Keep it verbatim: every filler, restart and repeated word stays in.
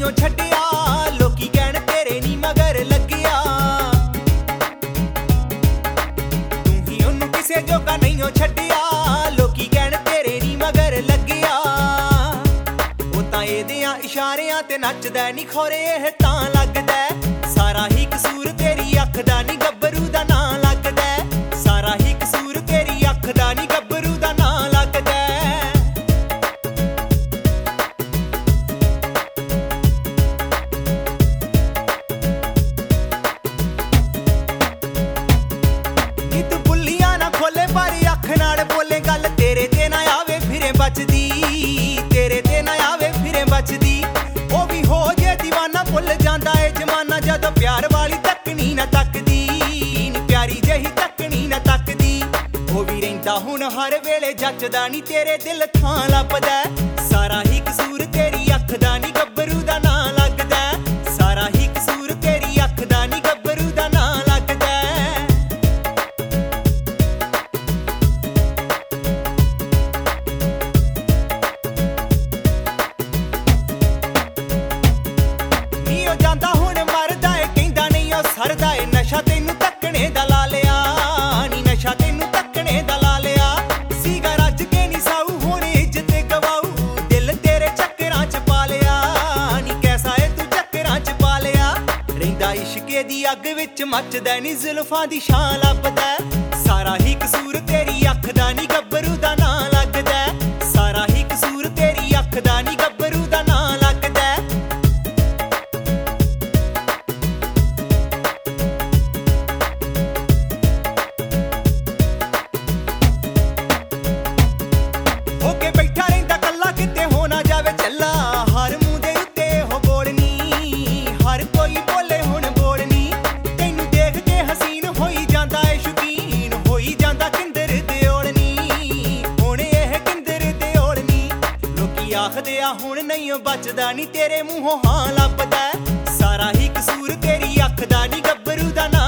ਨਹੀਂਓ ਛੱਡਿਆ ਲੋਕੀ ਕਹਿਣ ਤੇਰੇ ਨੀ ਮਗਰ ਲੱਗਿਆ ਤੂੰ ਹੀ ਉਹਨੂੰ ਕਿਸੇ ਜੋਗਾ ਨਹੀਂਓ ਛੱਡਿਆ ਲੋਕੀ ਕਹਿਣ ਤੇਰੇ ਨੀ ਮਗਰ ਲੱਗਿਆ ਉਹ ਤਾਂ ਇਹਦਿਆਂ ਇਸ਼ਾਰਿਆਂ ਤੇ ਨੱਚਦਾ ਨੀ ਖੋਰੇ ਇਹ ਤਾਂ ਲੱਗਦਾ ਸਾਰਾ ਹੀ ਕਸੂਰ ਤੇਰੀ ਅੱਖ ਦਾ ਨੀ ਗੱਭਰੂ ਦਾ ਨਾਂ ਲੱਗਦਾ ਸਾਰਾ ਹੀ ਕਸੂਰ ਤੇਰੀ ਅੱਖ ਦਾ ਨੀ ਗੱਭਰੂ ਦਾ ਨਾਂ ਲੱਗਦਾ ਨੀ ਤੂੰ ਬੁੱਲੀਆਂ ਨਾ ਖੋਲੇ ਪਰ ਅੱਖ ਨਾਲ ਬੋਲੇ ਗੱਲ ਤੇਰੇ ਤੇ ਨਾ ਆਵੇ ਫਿਰੇ ਬਚਦੀ ਤੇਰੇ ਤੇ ਨਾ ਆਵੇ ਫਿਰੇ ਬਚਦੀ ਉਹ ਵੀ ਹੋ ਜੇ دیਵਾਨਾ ਭੁੱਲ ਜਾਂਦਾ ਏ ਜਮਾਨਾ ਜਦੋਂ ਪਿਆਰ ਵਾਲੀ ਤੱਕਣੀ ਨਾ ਤੱਕਦੀ ਨੀ ਪਿਆਰੀ ਜਹੀ ਤੱਕਣੀ ਨਾ ਤੱਕਦੀ ਉਹ ਵੀ ਰਹਿੰਦਾ ਹੁਣ ਹਰ ਵੇਲੇ ਜੱਚਦਾ ਨੀ ਤੇਰੇ ਦਿਲ ਥਾਂ ਲੱਭਦਾ ਸਾਰਾ ਹੀ ਕਸੂਰ ਤੇਰੀ ਅੱਖ ਦਾ ਨੀ ਗੱਭਰੂ ਦਾ ਨਾਂ ਲੱਗਦਾ ਸਾਰਾ ਹੀ ਕਸੂਰ ਤੇਰੀ ਅੱਖ ਦਾ ਨੀ ਗੱਭਰੂ ਦਾ ਨਾਂ ਲੱਗਦਾ ਨੀ ਉਹ ਜਾਂਦਾ ਹੁਣ ਮਰਦਾ ਏ ਕਹਿੰਦਾ ਨਹੀਂ ਉਹ ਸਰਦਾ ਏ ਨਸ਼ਾ ਤੈਨੂੰ ਤੱਕਣੇ ਦਾ ਲਾ ਲਿਆ ਨੀ ਨਸ਼ਾ ਤੈਨੂੰ ਤੱਕਣੇ ਦਾ ਲਾ ਲਿਆ ਸੀਗਾ ਰੱਜ ਕੇ ਨੀ ਸਾਊ ਹੁਣ ਇੱਜ਼ਤ ਗਵਾਊ ਦਿਲ ਤੇਰੇ ਚੱਕਰਾਂ ਚ ਪਾ ਲਿਆ ਨੀ ਕੈਸਾ ਏ ਤੂੰ ਚੱਕਰਾਂ ਚ ਪਾ ਲਿਆ ਰਹਿੰਦਾ ਇਸ਼ਕੇ ਦੀ ਅੱਗ ਵਿੱਚ ਮੱਚਦਾ ਨੀ ਜ਼ੁਲਫਾਂ ਦੀ ਛਾਂ ਲੱਭਦਾ ਸਾਰਾ ਹੀ ਕਸੂਰ ਤੇਰੀ ਅੱਖ ਦਾ ਨੀ ਗੱਭਰੂ ਦਾ ਨਾਂ ਲੱਗਦਾ ਸਾਰਾ ਹੀ ਕਸੂਰ ਤੇਰੀ ਅੱਖ ਦਾ ਨੀ ਗੱਭਰੂ ਦਾ ਨਾਂ ਲੱਗਦਾ ਹੋ ਕੇ ਬੈਠਾ ਰਹਿੰਦਾ ਕੱਲਾ ਕਿਤੇ ਹੋ ਨਾ ਜਾਵੇ ਚੱਲਾ ਹਰ ਮੂੰਹ ਦੇ ਉੱਤੇ ਉਹ ਬੋਲਣੀ ਹਰ ਕੋਈ ਬੋਲੇ ਹੁਣ ਬੋਲਣੀ ਤੈਨੂੰ ਦੇਖ ਕੇ ਹਸੀਨ ਹੋਈ ਜਾਂਦਾ ਏ ਸ਼ੁਕੀਨ ਹੋਈ ਜਾਂਦਾ ਕਿੰਦਰ ਦੇ ਓਲਣੀ ਹੁਣ ਇਹ ਕਿੰਦਰ ਦੇ ਓਲਣੀ ਲੋਕੀ ਆਖਦੇ ਆ ਹੁਣ ਨਹੀਂ ਉਹ ਬਚਦਾ ਨੀ ਤੇਰੇ ਮੂੰਹੋਂ ਹਾਂ ਲੱਭਦਾ ਸਾਰਾ ਹੀ ਕਸੂਰ ਤੇਰੀ ਅੱਖ ਦਾ ਨੀ ਗੱਭਰੂ ਦਾ ਨਾਂ